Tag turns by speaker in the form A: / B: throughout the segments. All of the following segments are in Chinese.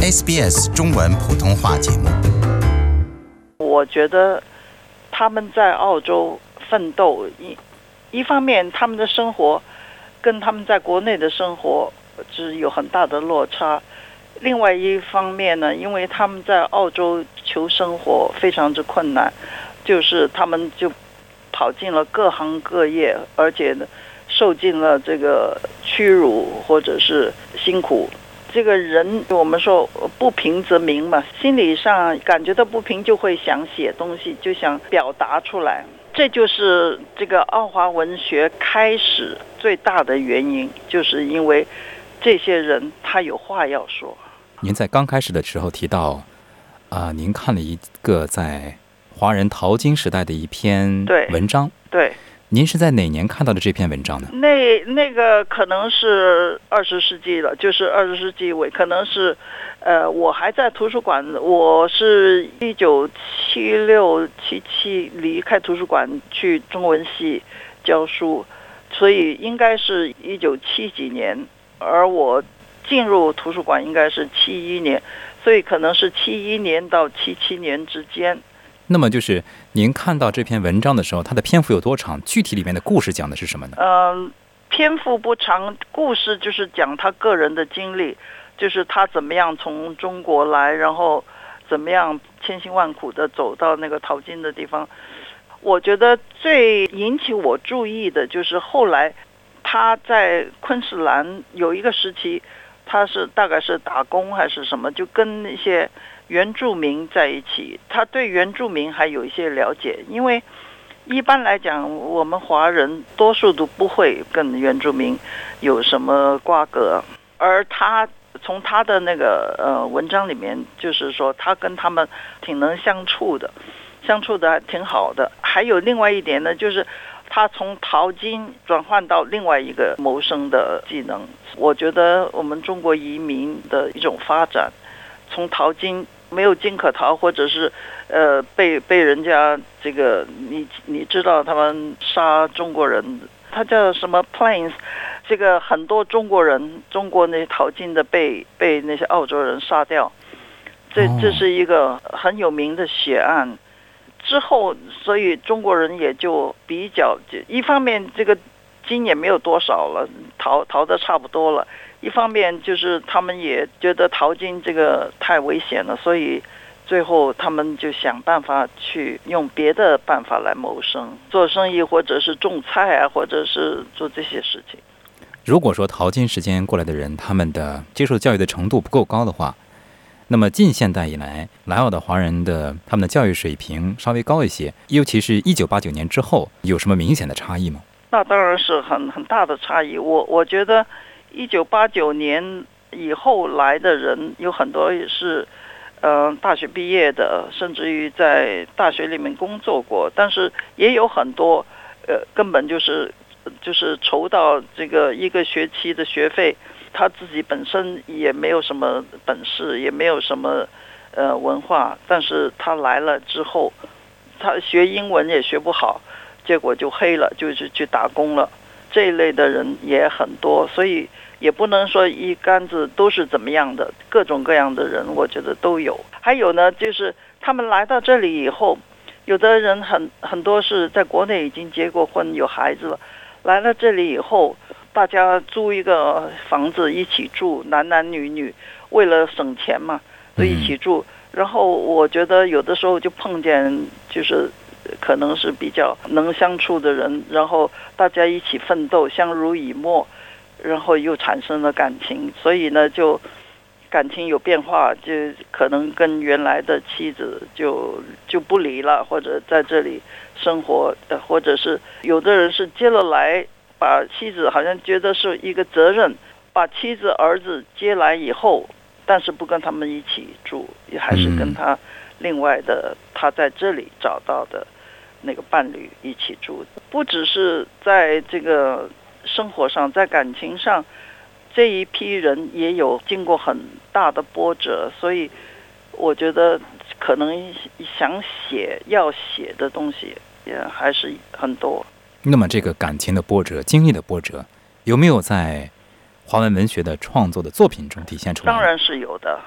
A: SBS 中文普通话节目。
B: 我觉得他们在澳洲奋斗，一方面他们的生活跟他们在国内的生活是有很大的落差，另外一方面呢，因为他们在澳洲求生活非常之困难，就是他们就跑进了各行各业，而且呢受尽了这个屈辱或者是辛苦。这个人我们说不平则鸣嘛，心理上感觉到不平就会想写东西，就想表达出来，这就是这个澳华文学开始最大的原因，就是因为这些人他有话要说。
C: 您在刚开始的时候提到您看了一个在华人淘金时代的一篇文章。
B: 对，
C: 您是在哪年看到的这篇文章呢？
B: 那个可能是20世纪了，就是20世纪尾，可能是我还在图书馆，我是1976、77离开图书馆去中文系教书，所以应该是1970几年，而我进入图书馆应该是71年，所以可能是71年到77年之间。
C: 那么就是您看到这篇文章的时候，它的篇幅有多长？具体里面的故事讲的是什么呢？
B: 篇幅不长，故事就是讲他个人的经历，就是他怎么样从中国来，然后怎么样千辛万苦的走到那个淘金的地方。我觉得最引起我注意的就是后来他在昆士兰有一个时期，他是大概是打工还是什么，就跟那些原住民在一起，他对原住民还有一些了解，因为一般来讲我们华人多数都不会跟原住民有什么瓜葛，而他从他的那个文章里面就是说他跟他们挺能相处的还挺好的。还有另外一点呢，就是他从淘金转换到另外一个谋生的技能。我觉得我们中国移民的一种发展，从淘金没有金可淘，或者是被人家这个你知道他们杀中国人，他叫什么 Plains， 这个很多中国那些淘金的被那些澳洲人杀掉，这是一个很有名的血案。之后所以中国人也就比较，一方面这个金也没有多少了，淘得差不多了，一方面就是他们也觉得淘金这个太危险了，所以最后他们就想办法去用别的办法来谋生，做生意或者是种菜啊，或者是做这些事情。
C: 如果说淘金时间过来的人，他们的接受教育的程度不够高的话，那么近现代以来来澳的华人的他们的教育水平稍微高一些，尤其是1989年之后，有什么明显的差异吗？
B: 那当然是很大的差异。我觉得1989年以后来的人有很多也是大学毕业的，甚至于在大学里面工作过，但是也有很多根本就是筹到这个一个学期的学费，他自己本身也没有什么本事，也没有什么文化，但是他来了之后，他学英文也学不好，结果就黑了，就是去打工了。这一类的人也很多，所以也不能说一竿子都是怎么样的，各种各样的人我觉得都有。还有呢，就是他们来到这里以后，有的人很多是在国内已经结过婚有孩子了，来了这里以后大家租一个房子一起住，男男女女，为了省钱嘛，都一起住。然后我觉得有的时候就碰见就是可能是比较能相处的人，然后大家一起奋斗，相濡以沫，然后又产生了感情，所以呢就感情有变化，就可能跟原来的妻子就不离了，或者在这里生活，或者是有的人是接了来，把妻子好像觉得是一个责任，把妻子儿子接来以后，但是不跟他们一起住，也还是跟他另外的他在这里找到的那个伴侣一起住。不只是在这个生活上，在感情上，这一批人也有经过很大的波折，所以我觉得可能要写的东西也还是很多。
C: 那么这个感情的波折，经历的波折，有没有在华文文学的创作的作品中体现出来？
B: 当然是有的。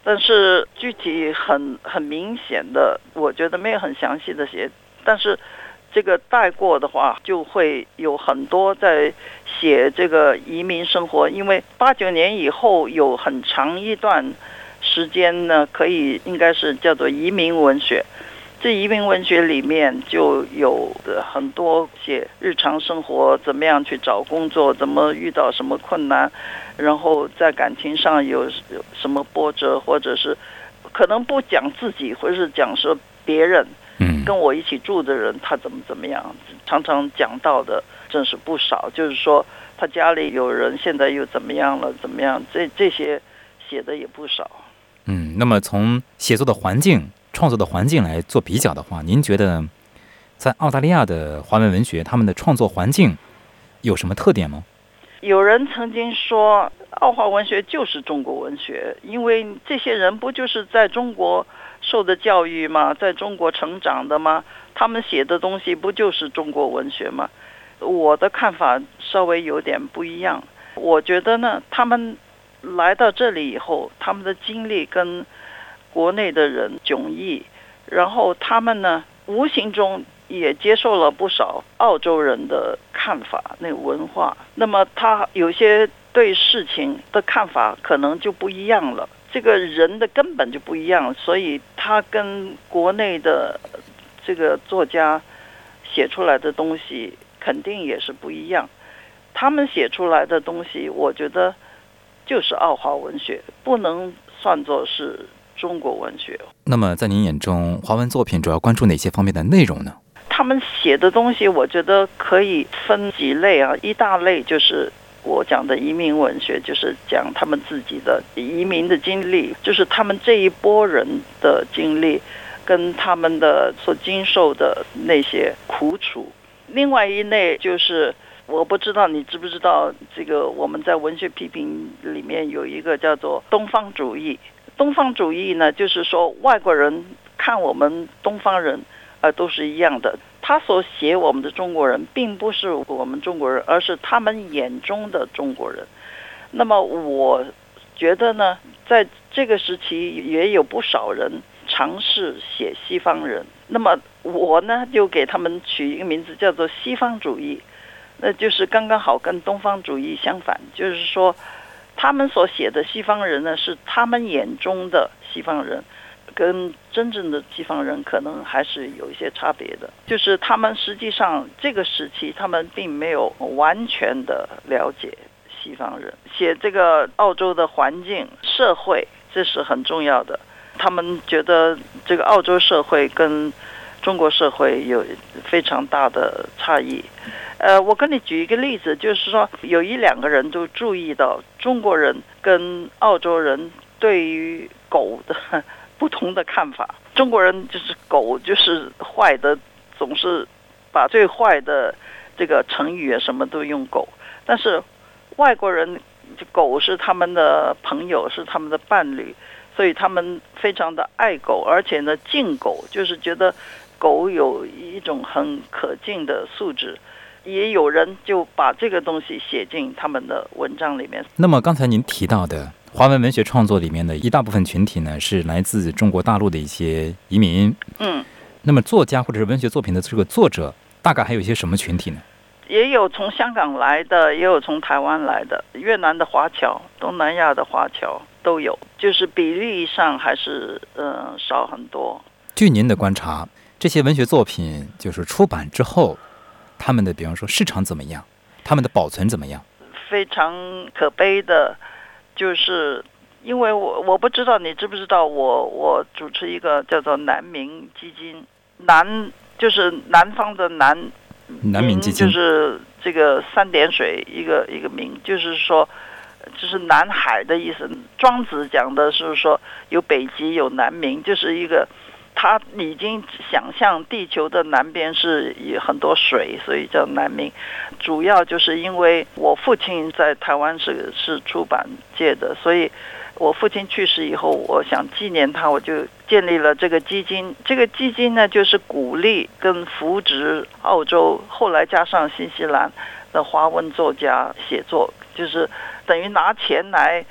B: 但是具体很明显的，我觉得没有很详细的写，但是这个带过的话，就会有很多在写这个移民生活，因为89年以后有很长一段时间呢，应该是叫做移民文学。这移民文学里面就有很多写日常生活，怎么样去找工作，怎么遇到什么困难，然后在感情上有什么波折，或者是可能不讲自己，或者是讲说别人，跟我一起住的人他怎么样，常常讲到的真是不少，就是说他家里有人现在又怎么样了，怎么样，这些写的也不少。
C: 那么从写作的环境、创作的环境来做比较的话，您觉得在澳大利亚的华文文学，他们的创作环境有什么特点吗？
B: 有人曾经说，澳华文学就是中国文学，因为这些人不就是在中国受的教育吗？在中国成长的吗？他们写的东西不就是中国文学吗？我的看法稍微有点不一样。我觉得呢，他们来到这里以后，他们的经历跟国内的人迥异，然后他们呢，无形中也接受了不少澳洲人的看法，那个文化。那么他有些对事情的看法可能就不一样了，这个人的根本就不一样，所以他跟国内的这个作家写出来的东西肯定也是不一样。他们写出来的东西，我觉得就是澳华文学，不能算作是中国文学。
C: 那么在您眼中，华文作品主要关注哪些方面的内容呢？
B: 他们写的东西我觉得可以分几类啊，一大类就是我讲的移民文学，就是讲他们自己的移民的经历，就是他们这一波人的经历跟他们的所经受的那些苦楚。另外一类就是我不知道你知不知道，这个我们在文学批评里面有一个叫做东方主义。东方主义呢，就是说外国人看我们东方人都是一样的，他所写我们的中国人并不是我们中国人，而是他们眼中的中国人。那么我觉得呢，在这个时期也有不少人尝试写西方人，那么我呢就给他们取一个名字叫做西方主义，那就是刚刚好跟东方主义相反，就是说他们所写的西方人呢，是他们眼中的西方人，跟真正的西方人可能还是有一些差别的。就是他们实际上这个时期，他们并没有完全的了解西方人，写这个澳洲的环境、社会，这是很重要的。他们觉得这个澳洲社会跟中国社会有非常大的差异。我跟你举一个例子，就是说有一两个人都注意到中国人跟澳洲人对于狗的不同的看法。中国人就是狗就是坏的，总是把最坏的这个成语啊什么都用狗，但是外国人狗是他们的朋友，是他们的伴侣，所以他们非常的爱狗，而且呢敬狗，就是觉得狗有一种很可敬的素质。也有人就把这个东西写进他们的文章里面。
C: 那么刚才您提到的华文文学创作里面的一大部分群体呢，是来自中国大陆的一些移民。那么作家或者是文学作品的这个作者，大概还有一些什么群体呢？
B: 也有从香港来的，也有从台湾来的，越南的华侨、东南亚的华侨都有，就是比例上还是少很多。
C: 据您的观察，这些文学作品就是出版之后，他们的比方说市场怎么样，他们的保存怎么样？
B: 非常可悲的就是因为我不知道你知不知道，我主持一个叫做南明基金，南就是南方的南
C: 明基金，
B: 就是这个三点水一个明，就是说就是南海的意思。庄子讲的是说有北极有南明，就是一个他已经想象地球的南边是有很多水，所以叫南明。主要就是因为我父亲在台湾是出版界的，所以我父亲去世以后，我想纪念他，我就建立了这个基金。这个基金呢，就是鼓励跟扶植澳洲，后来加上新西兰的华文作家写作，就是等于拿钱来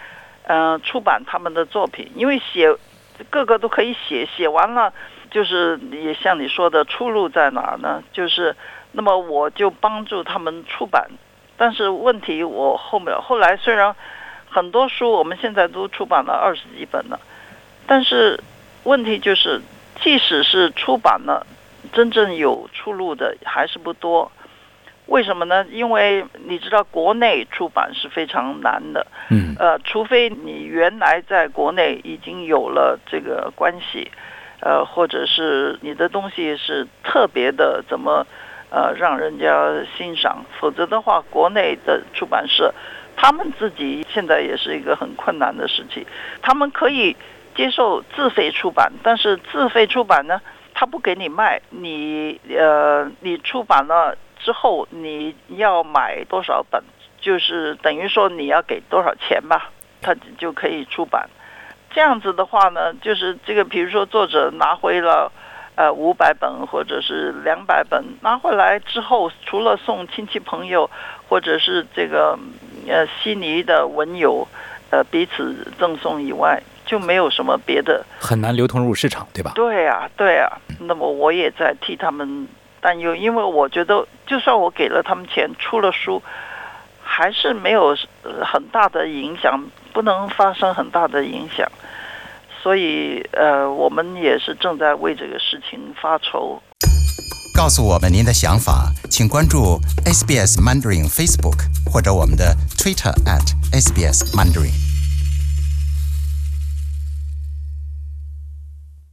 B: 出版他们的作品，因为个个都可以写完了，就是也像你说的，出路在哪儿呢？就是那么我就帮助他们出版，但是问题我后来虽然很多书我们现在都出版了20几本了，但是问题就是即使是出版了，真正有出路的还是不多。为什么呢？因为你知道国内出版是非常难的，除非你原来在国内已经有了这个关系，或者是你的东西是特别的怎么让人家欣赏，否则的话国内的出版社他们自己现在也是一个很困难的事情，他们可以接受自费出版，但是自费出版呢，他不给你卖，你出版了之后你要买多少本，就是等于说你要给多少钱吧，他就可以出版。这样子的话呢，就是这个比如说作者拿回了500本或者是200本，拿回来之后，除了送亲戚朋友或者是这个悉尼的文友彼此赠送以外，就没有什么别的，
C: 很难流通入市场，对吧？
B: 对啊。那么我也在替他们担忧，因为我觉得就算我给了他们钱，出了书，还是没有很大的影响，不能发生很大的影响。所以我们也是正在为这个事情发愁。
A: 告诉我们您的想法，请关注 SBS Mandarin Facebook 或者我们的 Twitter @SBS Mandarin。